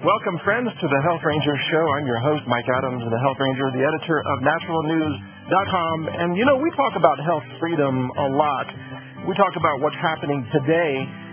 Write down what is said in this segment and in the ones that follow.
Welcome, friends, to the Health Ranger Show. I'm your host, Mike Adams, the Health Ranger, the editor of naturalnews.com. And, we talk about health freedom a lot. We talk about what's happening today.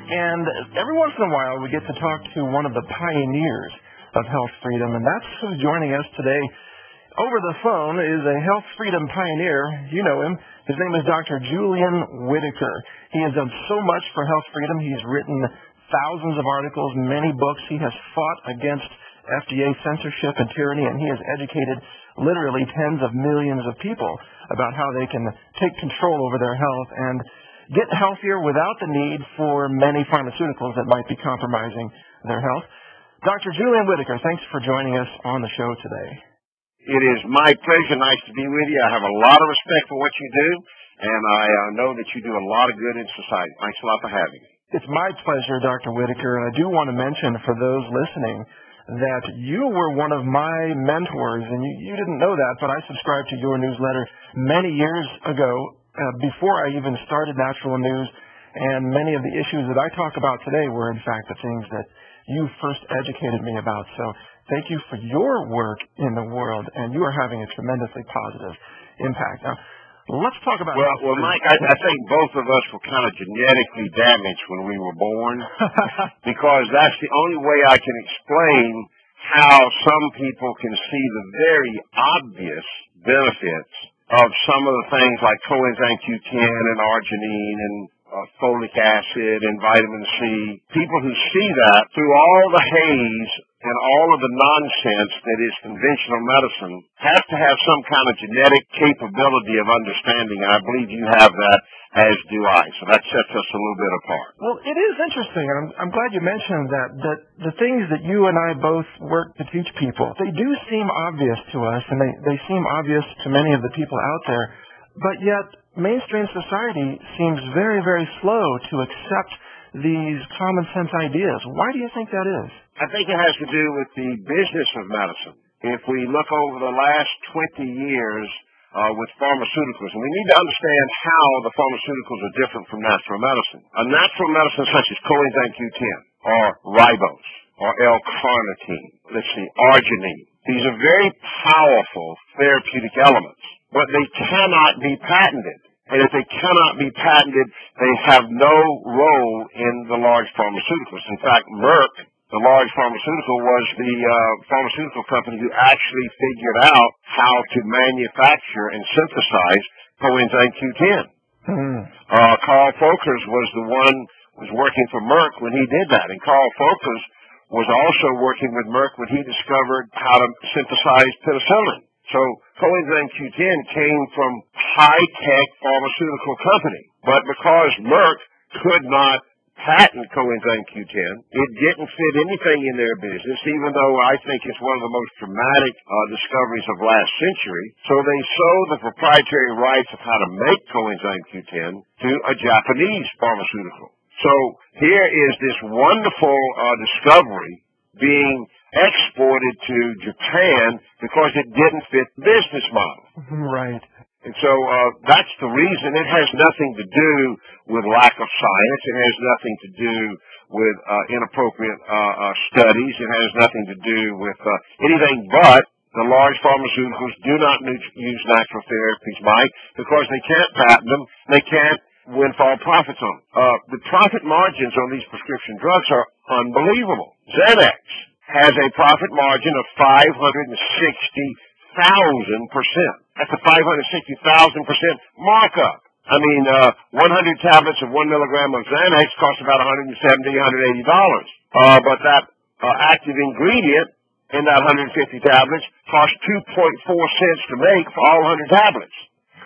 And every once in a while, we get to talk to one of the pioneers of health freedom. And that's who's joining us today. Over the phone is a health freedom pioneer. You know him. His name is Dr. Julian Whitaker. He has done so much for health freedom. He's written thousands of articles, many books. He has fought against FDA censorship and tyranny, and he has educated literally tens of millions of people about how they can take control over their health and get healthier without the need for many pharmaceuticals that might be compromising their health. Dr. Julian Whitaker, thanks for joining us on the show today. It is my pleasure. Nice to be with you. I have a lot of respect for what you do, and I know that you do a lot of good in society. Thanks a lot for having me. It's my pleasure, Dr. Whitaker, and I do want to mention for those listening that you were one of my mentors, and you didn't know that, but I subscribed to your newsletter many years ago, before I even started Natural News, and many of the issues that I talk about today were, in fact, the things that you first educated me about. So thank you for your work in the world, and you are having a tremendously positive impact. Now, let's talk about... Well, Mike, I think both of us were kind of genetically damaged when we were born because that's the only way I can explain how some people can see the very obvious benefits of some of the things like coenzyme Q10 and arginine and folic acid and vitamin C. People who see that through all the haze and all of the nonsense that is conventional medicine have to have some kind of genetic capability of understanding, and I believe you have that, as do I. So that sets us a little bit apart. Well, it is interesting, and I'm glad you mentioned that the things that you and I both work to teach people, they do seem obvious to us, and they seem obvious to many of the people out there, but yet mainstream society seems very, very slow to accept these common sense ideas. Why do you think that is? I think it has to do with the business of medicine. If we look over the last 20 years with pharmaceuticals, and we need to understand how the pharmaceuticals are different from natural medicine. A natural medicine such as coenzyme Q10 or ribose or L-carnitine, arginine. These are very powerful therapeutic elements, but they cannot be patented. And if they cannot be patented, they have no role in the large pharmaceuticals. In fact, Merck, the large pharmaceutical, was the pharmaceutical company who actually figured out how to manufacture and synthesize coenzyme Q10. Carl Folkers was working for Merck when he did that. And Carl Folkers was also working with Merck when he discovered how to synthesize penicillin. So coenzyme Q10 came from high-tech pharmaceutical company. But because Merck could not patent coenzyme Q10, it didn't fit anything in their business, even though I think it's one of the most dramatic discoveries of last century. So they sold the proprietary rights of how to make coenzyme Q10 to a Japanese pharmaceutical. So here is this wonderful discovery being exported to Japan because it didn't fit the business model. Right. And so that's the reason. It has nothing to do with lack of science. It has nothing to do with inappropriate studies. It has nothing to do with anything but the large pharmaceuticals do not use natural therapies, Mike, because they can't patent them. They can't windfall profits on them. The profit margins on these prescription drugs are unbelievable. Xanax has a profit margin of 560,000%. That's a 560,000% markup. I mean, 100 tablets of 1 milligram of Xanax costs about $170, $180. But that active ingredient in that 150 tablets costs 2.4 cents to make for all 100 tablets.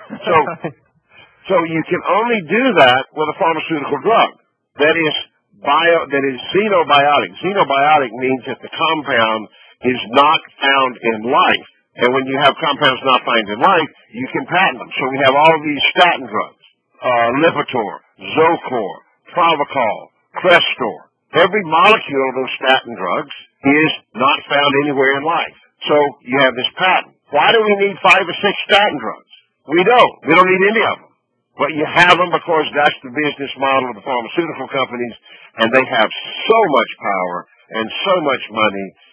So you can only do that with a pharmaceutical drug. That is xenobiotic. Xenobiotic means that the compound is not found in life. And when you have compounds not found in life, you can patent them. So we have all of these statin drugs, Lipitor, Zocor, Provocol, Crestor. Every molecule of those statin drugs is not found anywhere in life. So you have this patent. Why do we need 5 or 6 statin drugs? We don't. We don't need any of them. But you have them because that's the business model of the pharmaceutical companies, and they have so much power and so much money,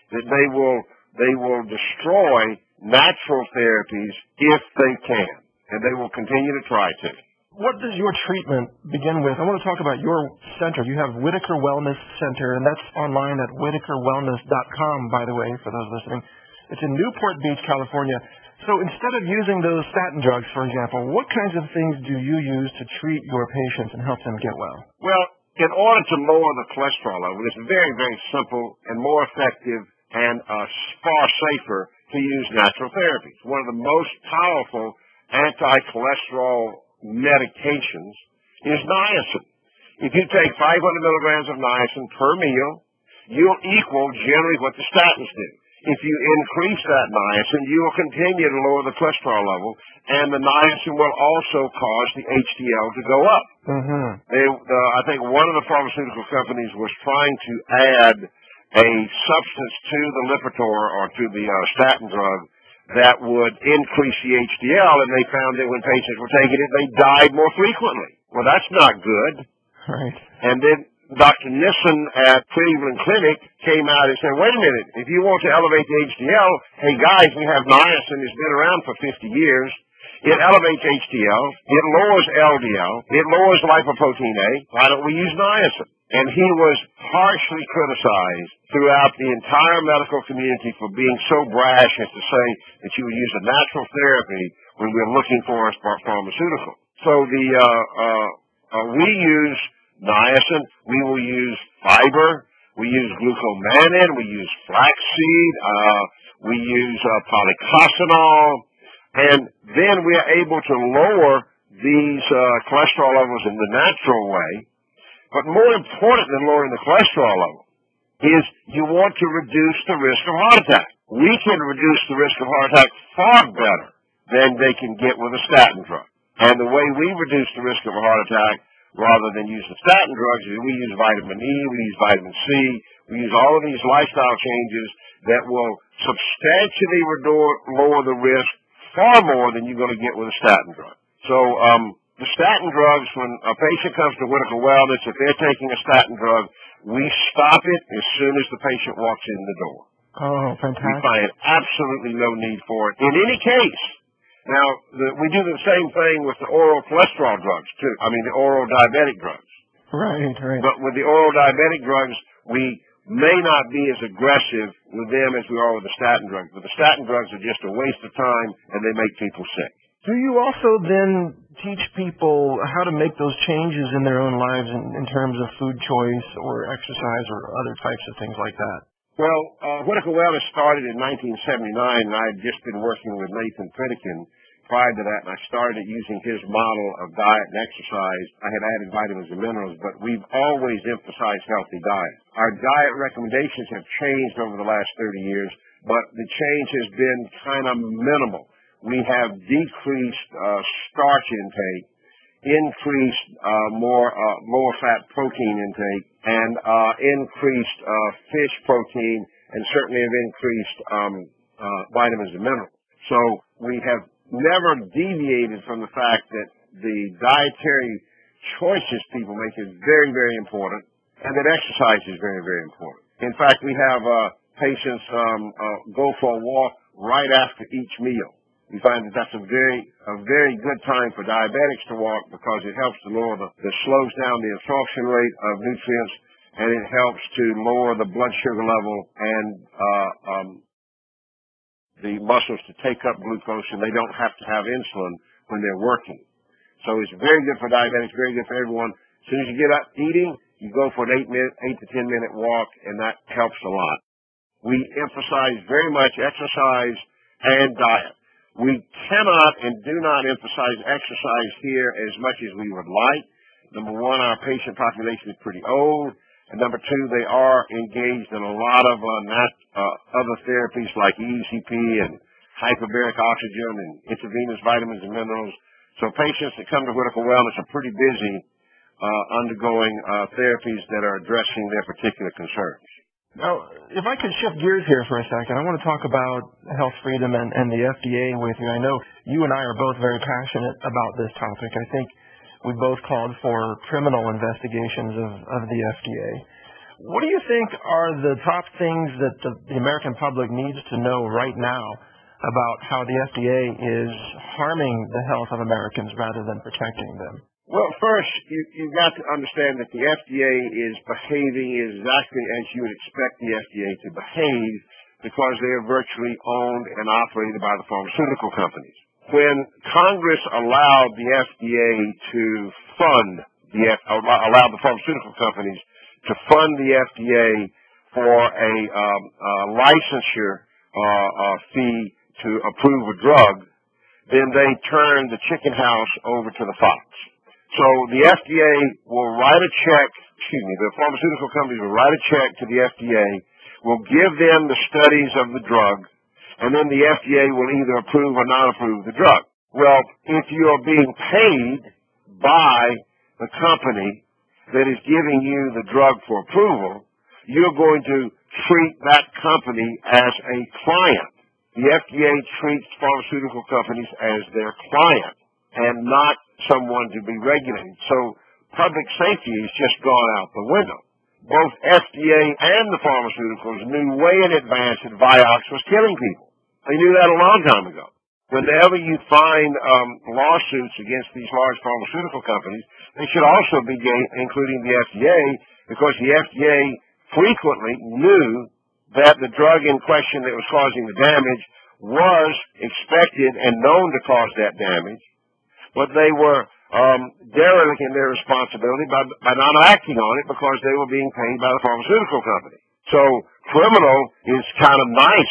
that they will destroy natural therapies if they can, and they will continue to try to. What does your treatment begin with? I want to talk about your center. You have Whitaker Wellness Center, and that's online at whitakerwellness.com, by the way, for those listening. It's in Newport Beach, California. So instead of using those statin drugs, for example, what kinds of things do you use to treat your patients and help them get well? Well, in order to lower the cholesterol level, it's very, very simple and more effective and far safer to use natural therapies. One of the most powerful anti-cholesterol medications is niacin. If you take 500 milligrams of niacin per meal, you'll equal generally what the statins do. If you increase that niacin, you will continue to lower the cholesterol level, and the niacin will also cause the HDL to go up. Mm-hmm. I think one of the pharmaceutical companies was trying to add a substance to the Lipitor or to the statin drug that would increase the HDL, and they found that when patients were taking it, they died more frequently. Well, that's not good. Right. And then Dr. Nissen at Cleveland Clinic came out and said, wait a minute, if you want to elevate the HDL, hey guys, we have niacin. It's been around for 50 years. It elevates HDL. It lowers LDL. It lowers lipoprotein A. Why don't we use niacin? And he was harshly criticized throughout the entire medical community for being so brash as to say that you would use a natural therapy when we're looking for a pharmaceutical. So we use niacin. We will use fiber. We use glucomannan. We use flaxseed. We use polycosanol. And then we are able to lower these cholesterol levels in the natural way. But more important than lowering the cholesterol level is you want to reduce the risk of heart attack. We can reduce the risk of heart attack far better than they can get with a statin drug. And the way we reduce the risk of a heart attack rather than use the statin drugs is we use vitamin E, we use vitamin C, we use all of these lifestyle changes that will substantially lower the risk far more than you're going to get with a statin drug. So the statin drugs, when a patient comes to Whitaker Wellness, if they're taking a statin drug, we stop it as soon as the patient walks in the door. Oh, fantastic. We find absolutely no need for it in any case. Now, we do the same thing with the oral cholesterol drugs, too. I mean, the oral diabetic drugs. Right, right. But with the oral diabetic drugs, we may not be as aggressive with them as we are with the statin drugs. But the statin drugs are just a waste of time, and they make people sick. Do you also then teach people how to make those changes in their own lives in terms of food choice or exercise or other types of things like that? Well, Whitaker Wellness started in 1979, and I had just been working with Nathan Pritikin prior to that, and I started using his model of diet and exercise. I had added vitamins and minerals, but we've always emphasized healthy diet. Our diet recommendations have changed over the last 30 years, but the change has been kind of minimal. We have decreased starch intake, increased lower fat protein intake, and increased fish protein, and certainly have increased vitamins and minerals. So we have never deviated from the fact that the dietary choices people make is very, very important, and that exercise is very, very important. In fact, we have patients go for a walk right after each meal. We find that that's a very good time for diabetics to walk because it helps to lower it slows down the absorption rate of nutrients, and it helps to lower the blood sugar level and the muscles to take up glucose, and they don't have to have insulin when they're working. So it's very good for diabetics, very good for everyone. As soon as you get up eating, you go for an 8 to 10 minute walk, and that helps a lot. We emphasize very much exercise and diet. We cannot and do not emphasize exercise here as much as we would like. Number one, our patient population is pretty old. And number two, they are engaged in a lot of other therapies like ECP and hyperbaric oxygen and intravenous vitamins and minerals. So patients that come to Whitaker Wellness are pretty busy undergoing therapies that are addressing their particular concerns. Now, if I could shift gears here for a second, I want to talk about health freedom and the FDA with you. I know you and I are both very passionate about this topic. I think we both called for criminal investigations of the FDA. What do you think are the top things that the American public needs to know right now about how the FDA is harming the health of Americans rather than protecting them? Well, first, you've got to understand that the FDA is behaving exactly as you would expect the FDA to behave because they are virtually owned and operated by the pharmaceutical companies. When Congress allowed the FDA to allowed the pharmaceutical companies to fund the FDA for a licensure fee to approve a drug, then they turned the chicken house over to the fox. So the FDA will write a check, the pharmaceutical companies will write a check to the FDA, will give them the studies of the drug, and then the FDA will either approve or not approve the drug. Well, if you are being paid by the company that is giving you the drug for approval, you're going to treat that company as a client. The FDA treats pharmaceutical companies as their client and not someone to be regulated. So public safety has just gone out the window. Both FDA and the pharmaceuticals knew way in advance that Vioxx was killing people. They knew that a long time ago. Whenever you find lawsuits against these large pharmaceutical companies, they should also be including the FDA, because the FDA frequently knew that the drug in question that was causing the damage was expected and known to cause that damage, but they were derelict in their responsibility by not acting on it because they were being paid by the pharmaceutical company. So criminal is kind of nice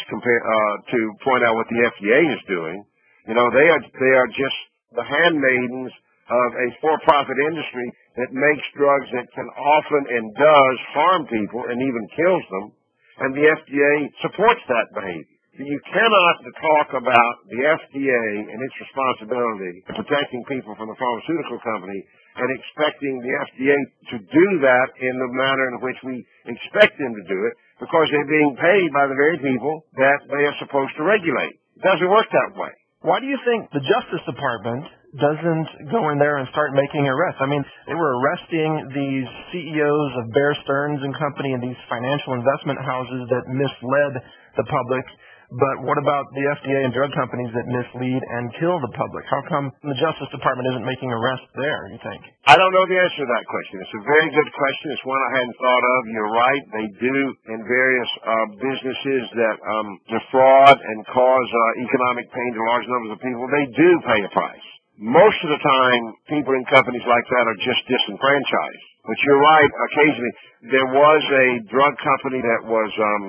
to point out what the FDA is doing. You know, they are just the handmaidens of a for-profit industry that makes drugs that can often and does harm people and even kills them, and the FDA supports that behavior. You cannot talk about the FDA and its responsibility in protecting people from the pharmaceutical company and expecting the FDA to do that in the manner in which we expect them to do it, because they're being paid by the very people that they are supposed to regulate. It doesn't work that way. Why do you think the Justice Department doesn't go in there and start making arrests? I mean, they were arresting these CEOs of Bear Stearns and Company and these financial investment houses that misled the public. But what about the FDA and drug companies that mislead and kill the public? How come the Justice Department isn't making arrests there, you think? I don't know the answer to that question. It's a very good question. It's one I hadn't thought of. You're right. They do in various businesses that defraud and cause economic pain to large numbers of people. They do pay a price. Most of the time, people in companies like that are just disenfranchised. But you're right, occasionally. There was a drug company that was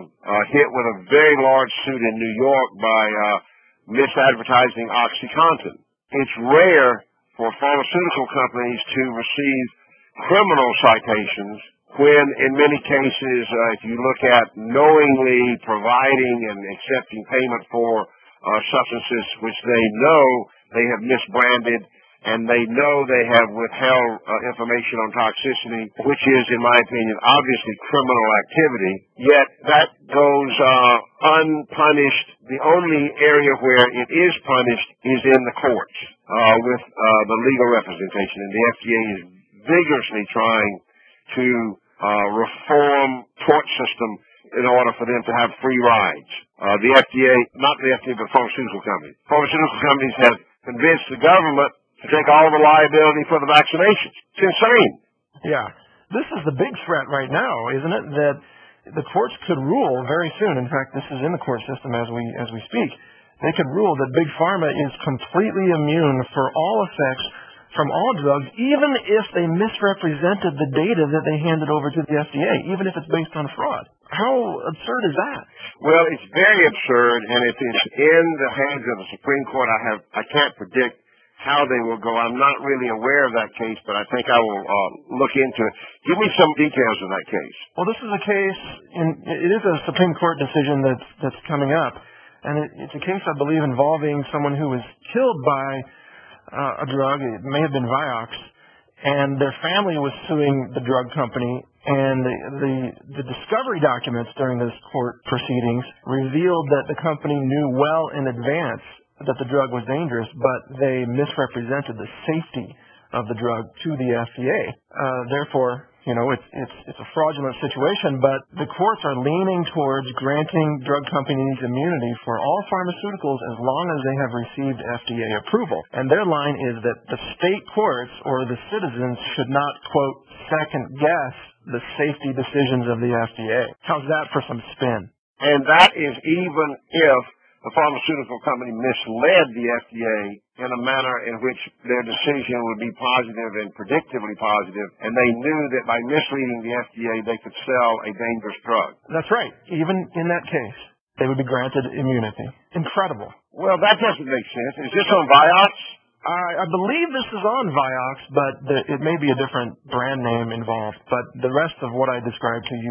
hit with a very large suit in New York by misadvertising OxyContin. It's rare for pharmaceutical companies to receive criminal citations when, in many cases, if you look at knowingly providing and accepting payment for substances which they know they have misbranded, and they know they have withheld information on toxicity, which is, in my opinion, obviously criminal activity, yet that goes unpunished. The only area where it is punished is in the courts with the legal representation, and the FDA is vigorously trying to reform tort system in order for them to have free rides. The FDA, not the FDA, but pharmaceutical companies. Pharmaceutical companies have convinced the government to take all the liability for the vaccinations. It's insane. Yeah. This is the big threat right now, isn't it? That the courts could rule very soon. In fact, this is in the court system as we speak. They could rule that Big Pharma is completely immune for all effects from all drugs, even if they misrepresented the data that they handed over to the FDA, even if it's based on fraud. How absurd is that? Well, it's very absurd, and it is in the hands of the Supreme Court. I can't predict how they will go. I'm not really aware of that case, but I think I will look into it. Give me some details of that case. Well, this is a case, it is a Supreme Court decision that's coming up, and it's a case, I believe, involving someone who was killed by a drug. It may have been Vioxx, and their family was suing the drug company, and the discovery documents during those court proceedings revealed that the company knew well in advance that the drug was dangerous, but they misrepresented the safety of the drug to the FDA. Therefore, It's a fraudulent situation, but the courts are leaning towards granting drug companies immunity for all pharmaceuticals as long as they have received FDA approval. And their line is that the state courts or the citizens should not, quote, second guess the safety decisions of the FDA. How's that for some spin? And that is even if the pharmaceutical company misled the FDA in a manner in which their decision would be positive and predictably positive, and they knew that by misleading the FDA they could sell a dangerous drug. That's right. Even in that case, they would be granted immunity. Incredible. Well, that doesn't make sense. Is this on Vioxx? I believe this is on Vioxx, but it may be a different brand name involved. But the rest of what I described to you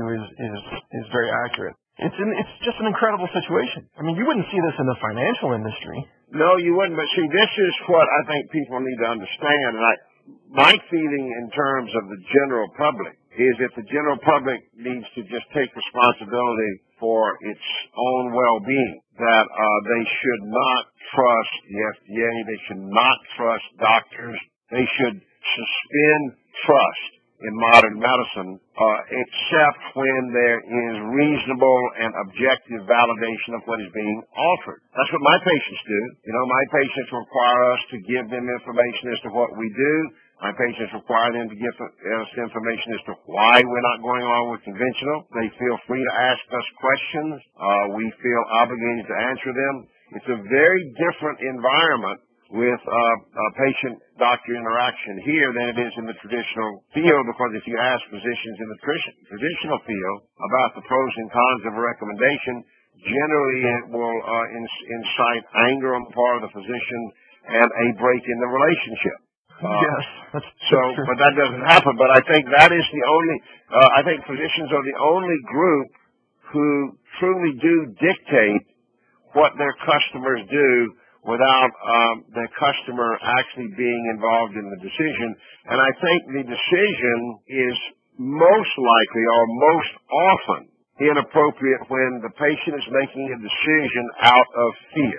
is very accurate. It's just an incredible situation. I mean, you wouldn't see this in the financial industry. No, you wouldn't. But see, this is what I think people need to understand. And my feeling in terms of the general public is that the general public needs to just take responsibility for its own well-being, that they should not trust the FDA. They should not trust doctors. They should suspend trust in modern medicine, except when there is reasonable and objective validation of what is being offered. That's what my patients do. My patients require us to give them information as to what we do. My patients require them to give us information as to why we're not going along with conventional. They feel free to ask us questions. We feel obligated to answer them. It's a very different environment with patient-doctor interaction here than it is in the traditional field, because if you ask physicians in the traditional field about the pros and cons of a recommendation, generally it will incite anger on the part of the physician and a break in the relationship. Yes, that's true. But that doesn't happen. But I think that is the only, I think physicians are the only group who truly do dictate what their customers do without the customer actually being involved in the decision. And I think the decision is most likely or most often inappropriate when the patient is making a decision out of fear.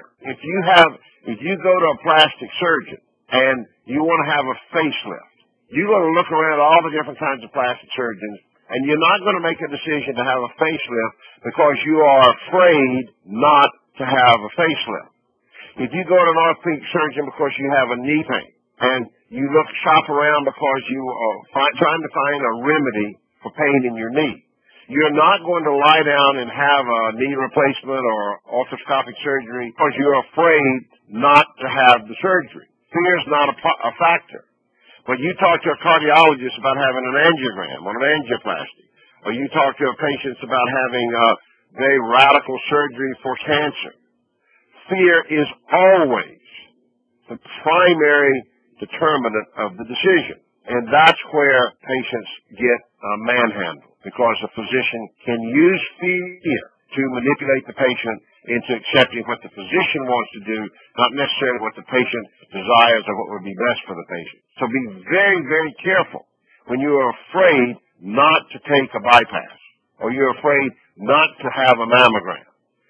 If you go to a plastic surgeon and you want to have a facelift, you're going to look around at all the different kinds of plastic surgeons, and you're not going to make a decision to have a facelift because you are afraid not to have a facelift. If you go to an orthopedic surgeon because you have a knee pain, and you shop around because you are trying to find a remedy for pain in your knee, you're not going to lie down and have a knee replacement or arthroscopic surgery because you're afraid not to have the surgery. Fear is not a factor. But you talk to a cardiologist about having an angiogram or an angioplasty, or you talk to a patient about having a very radical surgery for cancer. Fear is always the primary determinant of the decision. And that's where patients get manhandled, because a physician can use fear to manipulate the patient into accepting what the physician wants to do, not necessarily what the patient desires or what would be best for the patient. So be very, very careful when you are afraid not to take a bypass, or you're afraid not to have a mammogram.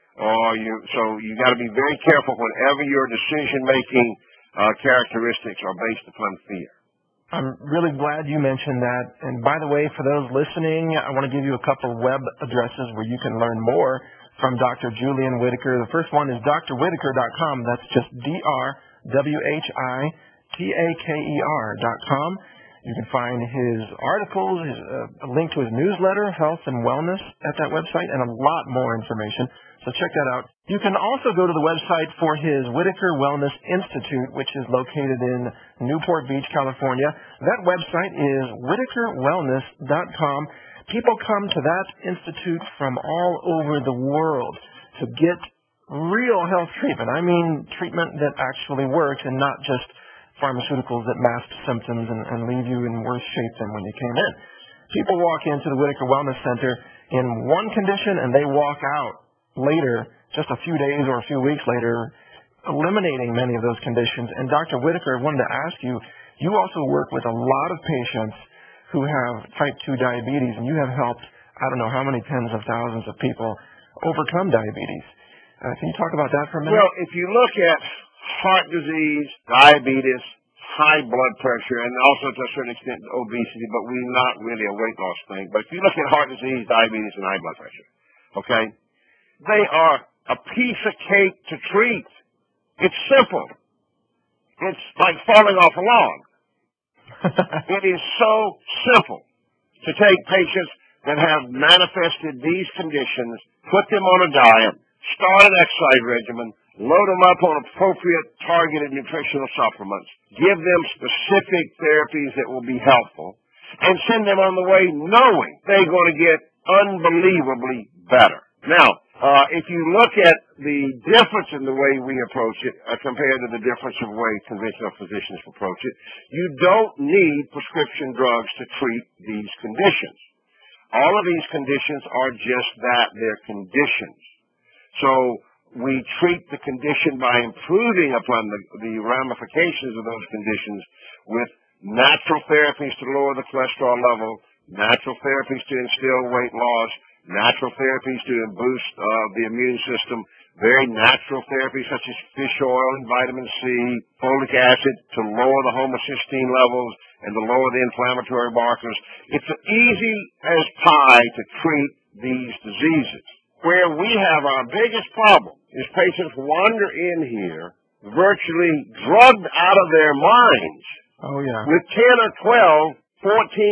So you got to be very careful whenever your decision-making characteristics are based upon fear. I'm really glad you mentioned that. And by the way, for those listening, I want to give you a couple web addresses where you can learn more from Dr. Julian Whitaker. The first one is drwhitaker.com. That's just drwhitaker.com. You can find his articles, a link to his newsletter, Health and Wellness, at that website, and a lot more information. So check that out. You can also go to the website for his Whitaker Wellness Institute, which is located in Newport Beach, California. That website is whitakerwellness.com. People come to that institute from all over the world to get real health treatment. I mean treatment that actually works and not just pharmaceuticals that mask symptoms and leave you in worse shape than when you came in. People walk into the Whitaker Wellness Center in one condition and they walk out later, just a few days or a few weeks later, eliminating many of those conditions. And Dr. Whitaker, I wanted to ask you, you also work with a lot of patients who have type 2 diabetes, and you have helped, I don't know how many tens of thousands of people overcome diabetes. Can you talk about that for a minute? Well, if you look at heart disease, diabetes, high blood pressure and also to a certain extent obesity, but we're not really a weight loss thing. But if you look at heart disease, diabetes, and high blood pressure, okay, they are a piece of cake to treat. It's simple. It's like falling off a log. It is so simple to take patients that have manifested these conditions, put them on a diet, start an exercise regimen, load them up on appropriate targeted nutritional supplements, give them specific therapies that will be helpful, and send them on the way knowing they're going to get unbelievably better. Now, if you look at the difference in the way we approach it compared to the difference of the way conventional physicians approach it, you don't need prescription drugs to treat these conditions. All of these conditions are just that, they're conditions. So we treat the condition by improving upon the ramifications of those conditions with natural therapies to lower the cholesterol level, natural therapies to instill weight loss, natural therapies to boost the immune system, very natural therapies such as fish oil and vitamin C, folic acid to lower the homocysteine levels and to lower the inflammatory markers. It's easy as pie to treat these diseases. Where we have our biggest problem is patients wander in here virtually drugged out of their minds with 10 or 12,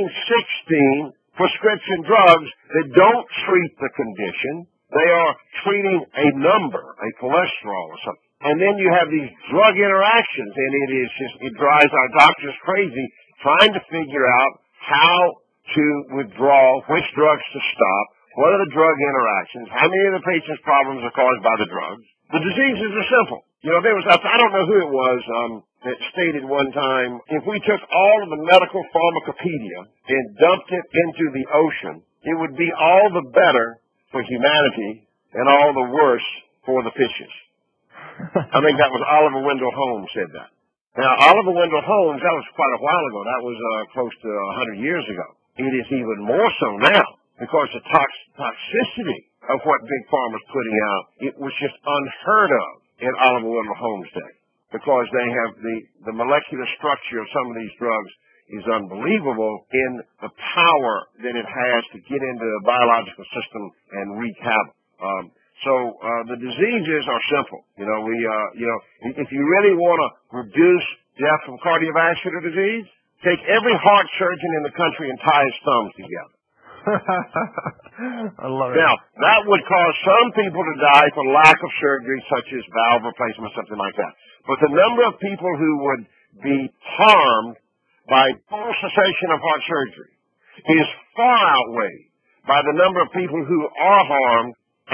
14, 16 prescription drugs that don't treat the condition. They are treating a number, a cholesterol or something. And then you have these drug interactions, and it drives our doctors crazy trying to figure out how to withdraw, which drugs to stop, what are the drug interactions, how many of the patient's problems are caused by the drugs. The diseases are simple. You know, there was, I don't know who it was that stated one time, if we took all of the medical pharmacopedia and dumped it into the ocean, it would be all the better for humanity and all the worse for the fishes. I think that was Oliver Wendell Holmes said that. Now, Oliver Wendell Holmes, that was quite a while ago. That was close to 100 years ago. It is even more so now because the toxicity of what Big Pharma's putting out, it was just unheard of in Oliver Wendell Holmes' day because they have the molecular structure of some of these drugs is unbelievable in the power that it has to get into the biological system and wreak havoc. So the diseases are simple. You know, if you really want to reduce death from cardiovascular disease, take every heart surgeon in the country and tie his thumbs together. I love it. Now, that would cause some people to die for lack of surgery, such as valve replacement, something like that. But the number of people who would be harmed by full cessation of heart surgery is far outweighed by the number of people who are harmed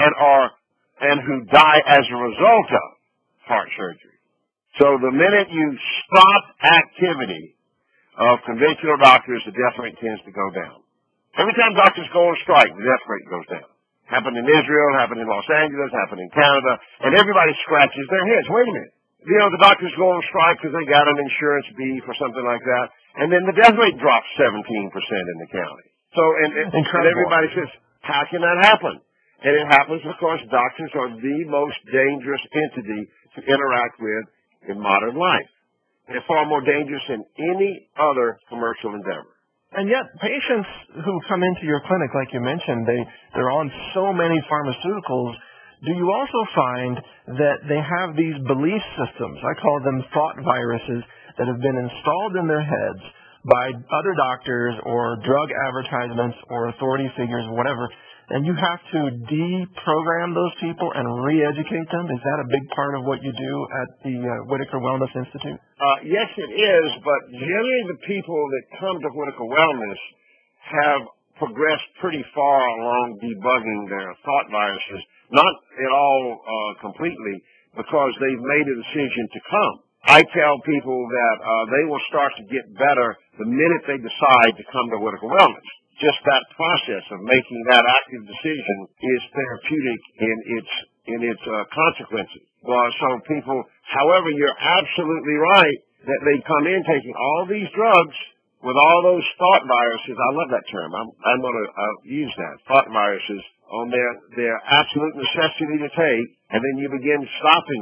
and who die as a result of heart surgery. So the minute you stop activity of conventional doctors, the death rate tends to go down. Every time doctors go on strike, the death rate goes down. Happened in Israel, happened in Los Angeles, happened in Canada, and everybody scratches their heads. Wait a minute. You know, the doctors go on strike because they got an insurance beef or something like that, and then the death rate drops 17% in the county. So, and everybody says, how can that happen? And it happens because doctors are the most dangerous entity to interact with in modern life. They're far more dangerous than any other commercial endeavor. And yet, patients who come into your clinic, like you mentioned, they're on so many pharmaceuticals. Do you also find that they have these belief systems, I call them thought viruses, that have been installed in their heads by other doctors or drug advertisements or authority figures or whatever, and you have to deprogram those people and re-educate them? Is that a big part of what you do at the Whitaker Wellness Institute? Yes, it is, but generally the people that come to Whitaker Wellness have progressed pretty far along debugging their thought viruses, not at all completely, because they've made a decision to come. I tell people that they will start to get better the minute they decide to come to Whitaker Wellness. Just that process of making that active decision is therapeutic in its consequences. So people, however, you're absolutely right that they come in taking all these drugs with all those thought viruses. I love that term. I'm going to use that, thought viruses, on their absolute necessity to take, and then you begin stopping them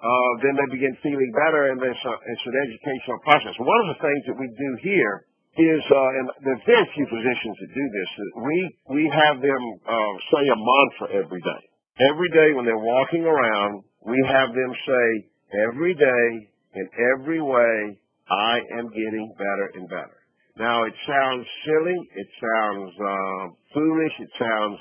then they begin feeling better, and it's an educational process. One of the things that we do here is, and there are very few physicians that do this, we have them say a mantra every day. Every day when they're walking around, we have them say, every day, in every way, I am getting better and better. Now, it sounds silly, it sounds foolish, it sounds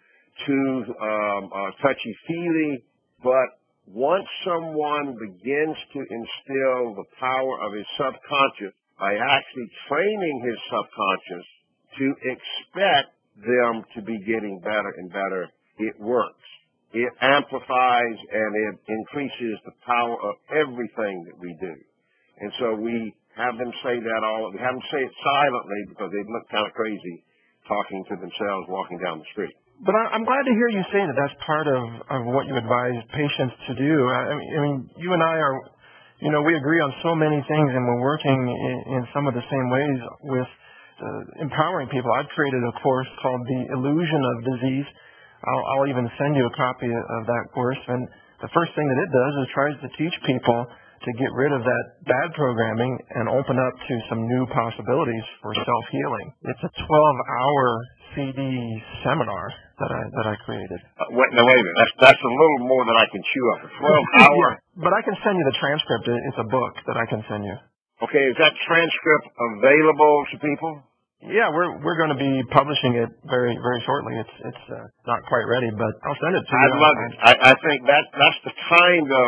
too touchy-feely, but once someone begins to instill the power of his subconscious by actually training his subconscious to expect them to be getting better and better, it works. It amplifies and it increases the power of everything that we do. And so we have them say that we have them say it silently because they look kind of crazy talking to themselves walking down the street. But I'm glad to hear you say that that's part of what you advise patients to do. I mean, you and I are, we agree on so many things, and we're working in some of the same ways with empowering people. I've created a course called The Illusion of Disease. I'll even send you a copy of that course. And the first thing that it does is tries to teach people to get rid of that bad programming and open up to some new possibilities for self-healing. It's a 12-hour CD seminar that I created. Wait a minute. That's a little more than I can chew up. A 12-hour. Yeah, but I can send you the transcript. It's a book that I can send you. Okay, is that transcript available to people? Yeah, we're going to be publishing it very, very shortly. It's not quite ready, but I'll send it to you. I'd love it. I think that's the kind of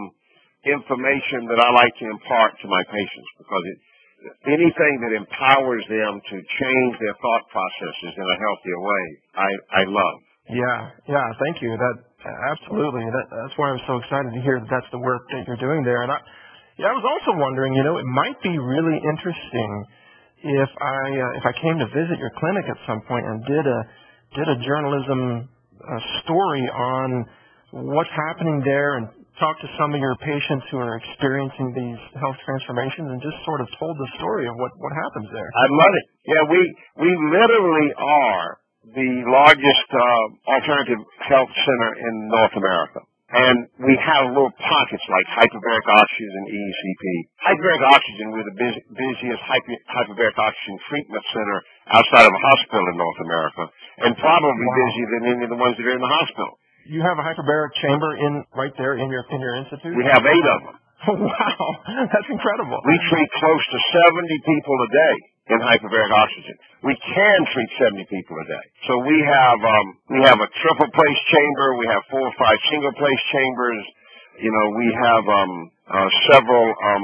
information that I like to impart to my patients, because anything that empowers them to change their thought processes in a healthier way, I love. Yeah, thank you. That absolutely. That's why I'm so excited to hear that that's the work that you're doing there. And I was also wondering, it might be really interesting if I came to visit your clinic at some point and did a journalism story on what's happening there and talk to some of your patients who are experiencing these health transformations and just sort of told the story of what happens there. I love it. Yeah, we literally are the largest alternative health center in North America. And we have little pockets like hyperbaric oxygen and ECP. Hyperbaric oxygen, we're the busiest hyperbaric oxygen treatment center outside of a hospital in North America, and probably busier than any of the ones that are in the hospital. You have a hyperbaric chamber right there in your institute? We have 8 of them. Wow, that's incredible. We treat close to 70 people a day in hyperbaric oxygen. We can treat 70 people a day. So we have a triple place chamber. We have 4 or 5 single place chambers. We have several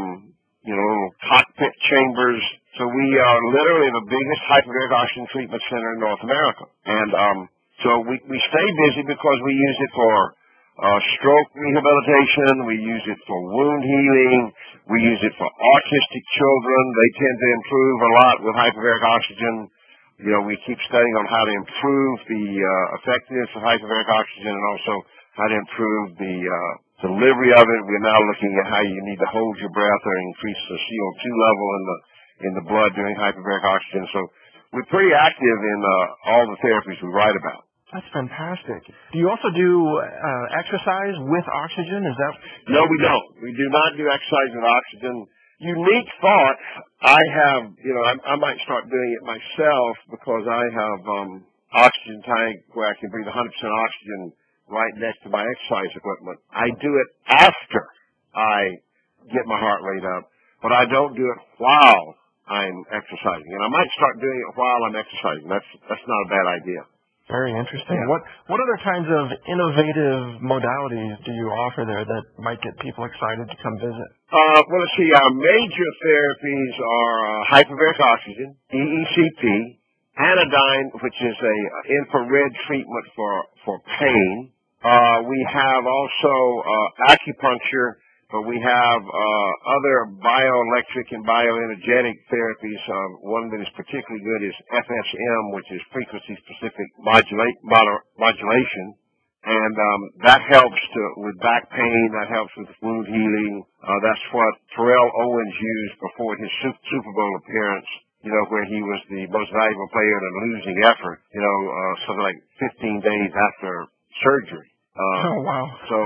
little cockpit chambers. So we are literally the biggest hyperbaric oxygen treatment center in North America. And so we stay busy because we use it for stroke rehabilitation. We use it for wound healing. We use it for autistic children. They tend to improve a lot with hyperbaric oxygen. We keep studying on how to improve the effectiveness of hyperbaric oxygen and also how to improve the delivery of it. We're now looking at how you need to hold your breath or increase the CO2 level in the blood during hyperbaric oxygen. So we're pretty active in all the therapies we write about. That's fantastic. Do you also do exercise with oxygen? Is that? No, we don't. We do not do exercise with oxygen. Unique thought. I have, I might start doing it myself because I have oxygen tank where I can breathe 100% oxygen right next to my exercise equipment. I do it after I get my heart rate up, but I don't do it while I'm exercising. And I might start doing it while I'm exercising. That's not a bad idea. Very interesting. Yeah. What other kinds of innovative modalities do you offer there that might get people excited to come visit? Well, let's see. Our major therapies are hyperbaric oxygen, EECP, anodyne, which is a infrared treatment for pain. We have also acupuncture, but we have other bioelectric and bioenergetic therapies. One that is particularly good is FSM, which is frequency-specific modulation. And that helps with back pain. That helps with wound healing. That's what Terrell Owens used before his Super Bowl appearance, where he was the most valuable player in a losing effort, something like 15 days after surgery. Oh, wow. So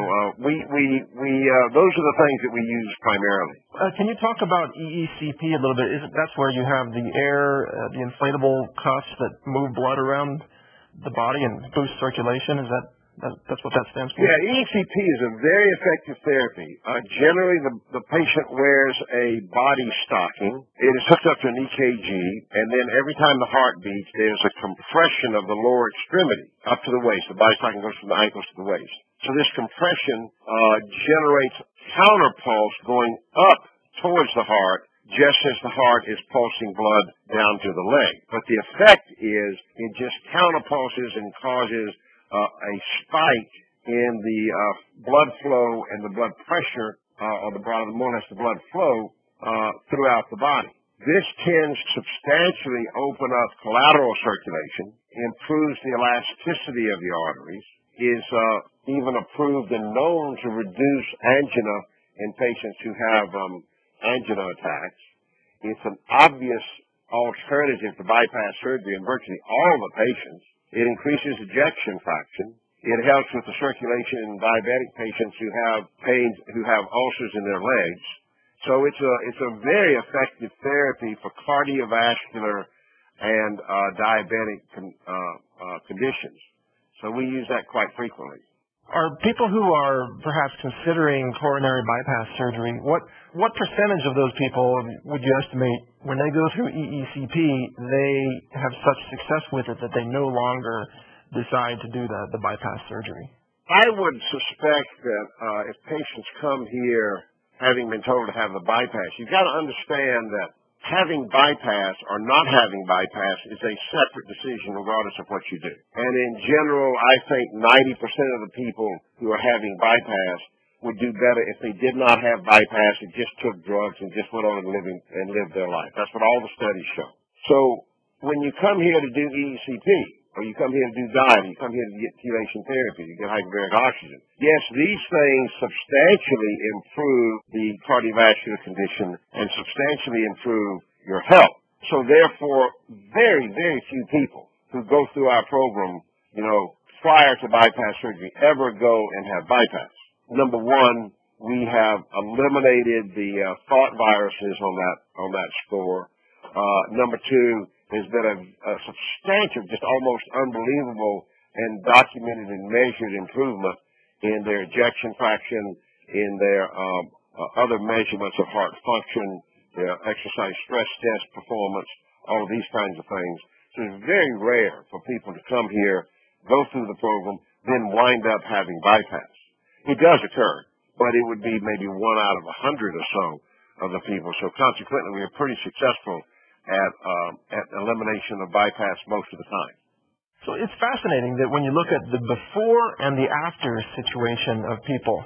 those are the things that we use primarily. Can you talk about EECP a little bit? That's where you have the air, the inflatable cuffs that move blood around the body and boost circulation? That's what that stands for? Yeah, EECP is a very effective therapy. Generally, the patient wears a body stocking. It is hooked up to an EKG, and then every time the heart beats, there's a compression of the lower extremity up to the waist. The body stocking goes from the ankles to the waist. So this compression generates counterpulse going up towards the heart, just as the heart is pulsing blood down to the leg. But the effect is it just counterpulses and causes a spike in the blood flow and the blood pressure, or more or less the blood flow throughout the body. This tends to substantially open up collateral circulation, improves the elasticity of the arteries, is even approved and known to reduce angina in patients who have angina attacks. It's an obvious alternative to bypass surgery in virtually all the patients. It increases ejection fraction. It helps with the circulation in diabetic patients who have ulcers in their legs. So it's a very effective therapy for cardiovascular and diabetic conditions. So we use that quite frequently. Are people who are perhaps considering coronary bypass surgery, what percentage of those people would you estimate when they go through EECP, they have such success with it that they no longer decide to do the bypass surgery? I would suspect that if patients come here having been told to have the bypass, you've got to understand that having bypass or not having bypass is a separate decision regardless of what you do. And in general, I think 90% of the people who are having bypass would do better if they did not have bypass and just took drugs and just went on and lived their life. That's what all the studies show. So when you come here to do EECP, or you come here to do diet, you come here to get chelation therapy, you get hyperbaric oxygen. Yes, these things substantially improve the cardiovascular condition and substantially improve your health. So therefore, very, very few people who go through our program, prior to bypass surgery ever go and have bypass. Number one, we have eliminated the thought viruses on that score. Number two, there's been a substantial, just almost unbelievable and documented and measured improvement in their ejection fraction, in their other measurements of heart function, their exercise stress test performance, all of these kinds of things. So it's very rare for people to come here, go through the program, then wind up having bypass. It does occur, but it would be maybe 1 out of 100 or so of the people. So consequently, we are pretty successful at elimination of bypass most of the time. So it's fascinating that when you look at the before and the after situation of people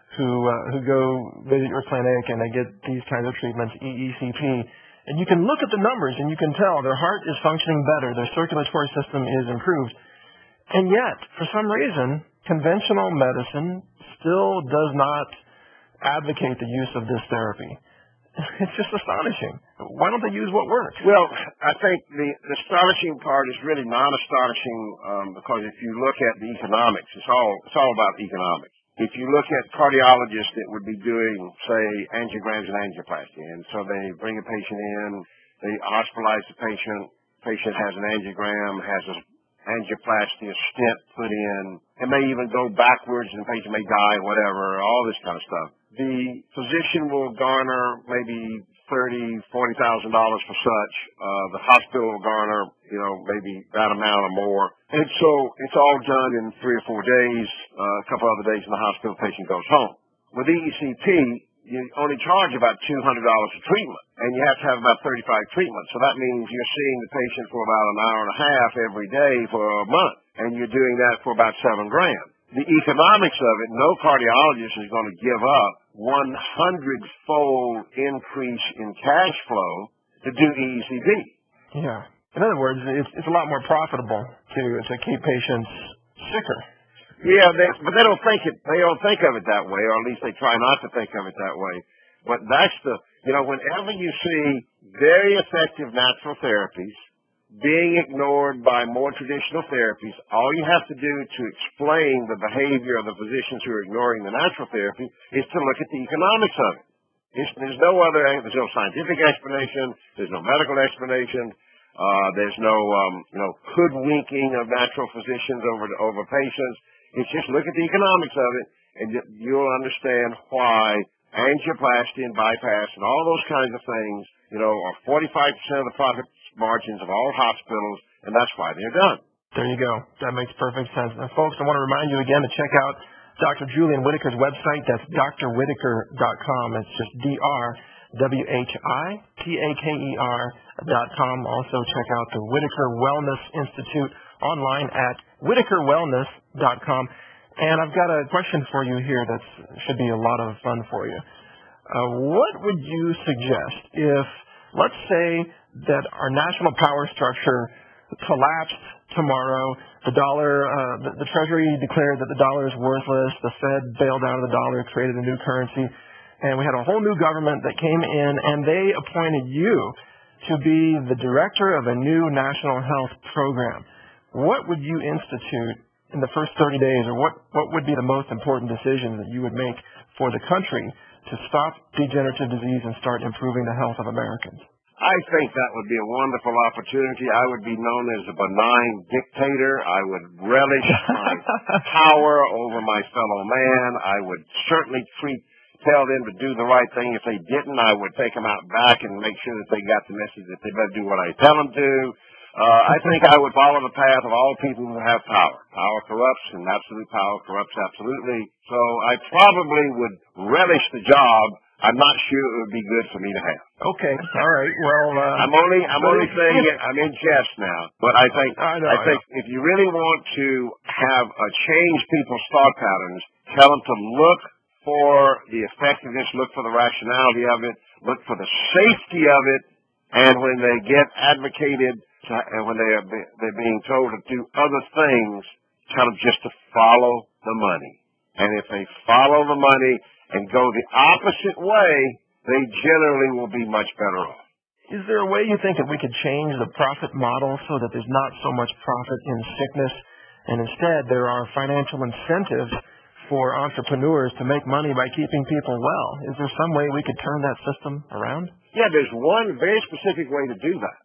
who go visit your clinic and they get these kinds of treatments, EECP, and you can look at the numbers and you can tell their heart is functioning better, their circulatory system is improved, and yet, for some reason, conventional medicine still does not advocate the use of this therapy. It's just astonishing. Why don't they use what works? Well, I think the astonishing part is really not astonishing because if you look at the economics, it's all about economics. If you look at cardiologists that would be doing, say, angiograms and angioplasty, and so they bring a patient in, they hospitalize the patient has an angiogram, has an angioplasty, a stent put in, and may even go backwards and the patient may die, whatever, all this kind of stuff. The physician will garner maybe $30,000, $40,000 for such. The hospital will garner, maybe that amount or more. And so it's all done in 3 or 4 days, a couple other days in the hospital, the patient goes home. With EECP, you only charge about $200 a treatment, and you have to have about 35 treatments. So that means you're seeing the patient for about an hour and a half every day for a month, and you're doing that for about $7,000. The economics of it, no cardiologist is going to give up 100-fold increase in cash flow to do EECP. Yeah. In other words, it's a lot more profitable to keep patients sicker. Yeah, but they don't think of it that way, or at least they try not to think of it that way. But that's whenever you see very effective natural therapies being ignored by more traditional therapies. All you have to do to explain the behavior of the physicians who are ignoring the natural therapy is to look at the economics of it. There's no scientific explanation. There's no medical explanation. There's no hoodwinking of natural physicians over patients. It's just look at the economics of it, and you'll understand why angioplasty and bypass and all those kinds of things, are 45% of the profit margins of all hospitals, and that's why they're done. There you go. That makes perfect sense. Now, folks, I want to remind you again to check out Dr. Julian Whitaker's website. That's drwhitaker.com. It's just drwhitaker.com. Also check out the Whitaker Wellness Institute online at whitakerwellness.com. And I've got a question for you here that should be a lot of fun for you. What would you suggest if, let's say, that our national power structure collapsed tomorrow, the dollar, the Treasury declared that the dollar is worthless, the Fed bailed out of the dollar, created a new currency, and we had a whole new government that came in, and they appointed you to be the director of a new national health program. What would you institute in the first 30 days, or what would be the most important decisions that you would make for the country to stop degenerative disease and start improving the health of Americans? I think that would be a wonderful opportunity. I would be known as a benign dictator. I would relish my power over my fellow man. I would certainly tell them to do the right thing. If they didn't, I would take them out back and make sure that they got the message that they better do what I tell them to. I think I would follow the path of all people who have power. Power corrupts, and absolute power corrupts absolutely. So I probably would relish the job. I'm not sure it would be good for me to have. Okay, all right. Well, I'm only saying it. I'm in jest now, but I think if you really want to have a change people's thought patterns, tell them to look for the effectiveness, look for the rationality of it, look for the safety of it, and when they get advocated and when they're being told to do other things, tell them just to follow the money. And if they follow the money and go the opposite way, they generally will be much better off. Is there a way you think that we could change the profit model so that there's not so much profit in sickness, and instead there are financial incentives for entrepreneurs to make money by keeping people well? Is there some way we could turn that system around? Yeah, there's one very specific way to do that.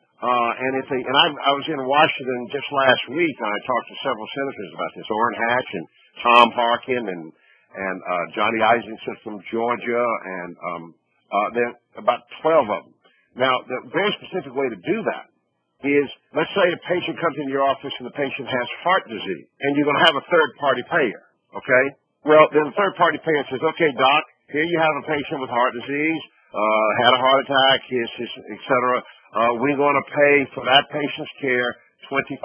I was in Washington just last week, and I talked to several senators about this. Orrin Hatch and Tom Harkin and Johnny Isington from Georgia, and there are about 12 of them. Now, the very specific way to do that is, let's say a patient comes into your office and the patient has heart disease, and you're going to have a third-party payer, okay? Well, then the third-party payer says, okay, doc, here you have a patient with heart disease, had a heart attack, et cetera. We're going to pay for that patient's care $25,000.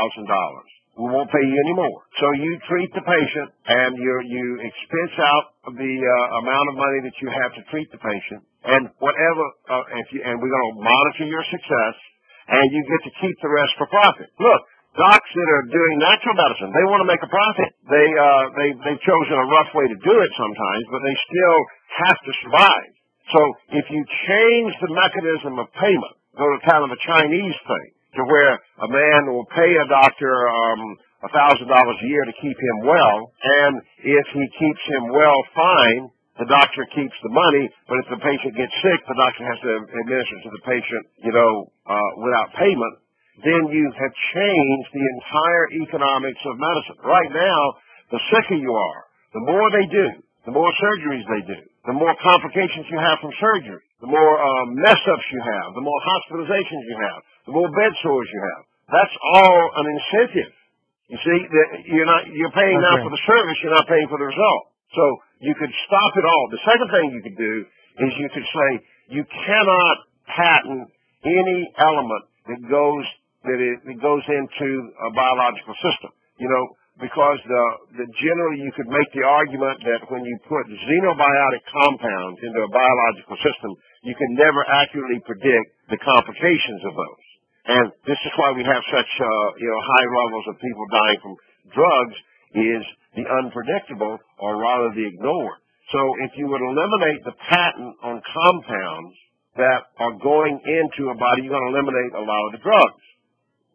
We won't pay you any more. So you treat the patient, and you expense out the amount of money that you have to treat the patient, and whatever. And we're going to monitor your success, and you get to keep the rest for profit. Look, docs that are doing natural medicine, they want to make a profit. They've chosen a rough way to do it sometimes, but they still have to survive. So if you change the mechanism of payment, go to kind of a Chinese thing, to where a man will pay a doctor $1,000 a year to keep him well, and if he keeps him well, fine, the doctor keeps the money, but if the patient gets sick, the doctor has to administer to the patient, without payment, then you have changed the entire economics of medicine. Right now, the sicker you are, the more they do, the more surgeries they do, the more complications you have from surgery, the more mess-ups you have, the more hospitalizations you have, the more bed sores you have. That's all an incentive. You see, you're paying now for the service, you're not paying for the result. So you could stop it all. The second thing you could do is you could say you cannot patent any element that goes into a biological system. Because generally you could make the argument that when you put xenobiotic compounds into a biological system, you can never accurately predict the complications of those. And this is why we have such high levels of people dying from drugs, is the unpredictable, or rather the ignored. So if you would eliminate the patent on compounds that are going into a body, you're going to eliminate a lot of the drugs.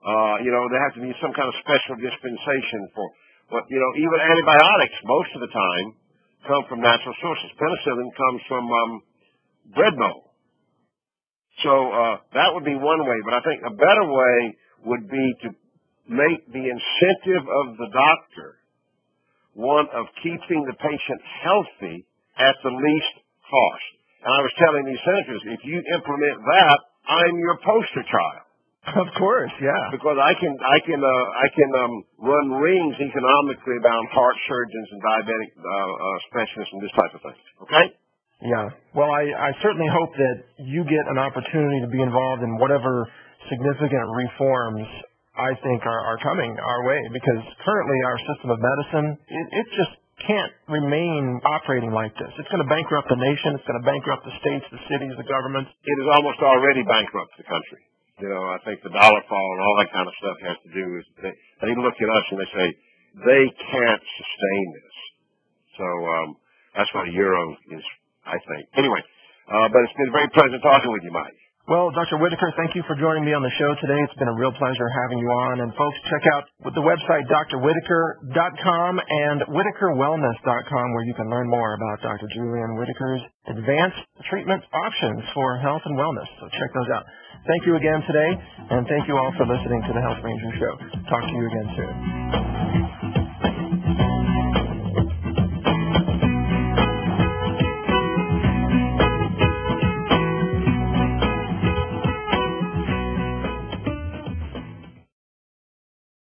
There has to be some kind of special dispensation for what, even antibiotics most of the time come from natural sources. Penicillin comes from bread mold. So that would be one way, but I think a better way would be to make the incentive of the doctor one of keeping the patient healthy at the least cost. And I was telling these senators, if you implement that, I'm your poster child. Of course, yeah. Because I can run rings economically around heart surgeons and diabetic specialists and this type of thing. Okay? Yeah. Well, I certainly hope that you get an opportunity to be involved in whatever significant reforms I think are coming our way, because currently our system of medicine, it just can't remain operating like this. It's going to bankrupt the nation. It's going to bankrupt the states, the cities, the governments. It is almost already bankrupt the country. I think the dollar fall and all that kind of stuff has to do with they look at us and they say they can't sustain this. So that's what a euro is, I think. Anyway, but it's been very pleasant talking with you, Mike. Well, Dr. Whitaker, thank you for joining me on the show today. It's been a real pleasure having you on. And folks, check out the website drwhitaker.com and whitakerwellness.com, where you can learn more about Dr. Julian Whitaker's advanced treatment options for health and wellness. So check those out. Thank you again today, and thank you all for listening to the Health Ranger Show. Talk to you again soon.